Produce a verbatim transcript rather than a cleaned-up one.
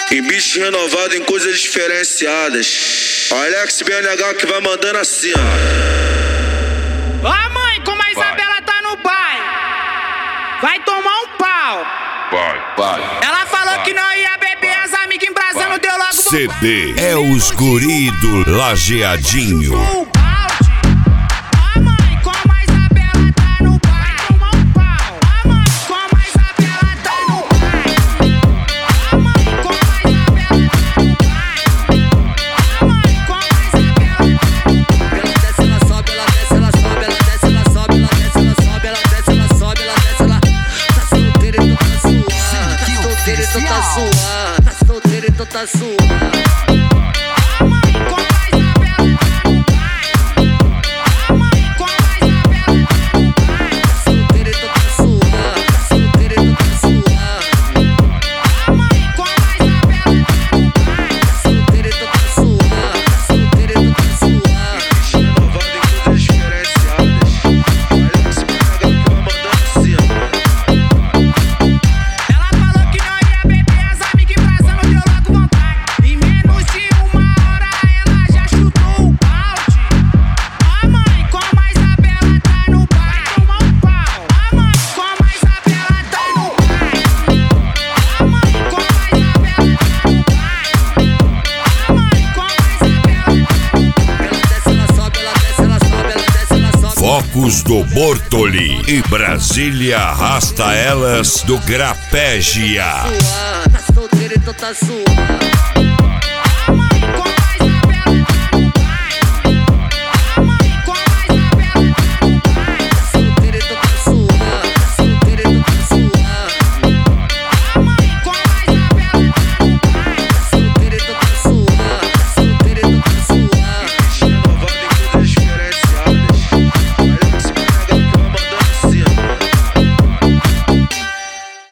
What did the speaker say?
Em bicho renovado, em coisas diferenciadas. Alex B N H que vai mandando assim, ó. Ó mãe, como a Isabela tá no baile, vai tomar um pau. Vai, vai. Ela falou que não ia beber, as amigas embrasando, deu logo C D é os guri do Lajeadinho. Tá suando, tá solteiro, então tá suando. A mãe com a Isabela tá no baile. A mãe com a Isabela tá no baile. Tá solteiro, então tá suando, tá solteiro, então tá suando. A mãe com a Isabela tá no baile. Tá solteiro, então tá suando, tá solteiro, então tá suando. Renovado em coisas diferenciadas. Alex B N H que vai mandando assim, ó. Focos do Bortoli e Brasília arrasta elas do Grapégia. Tá solteiro, então tá suando. A mãe com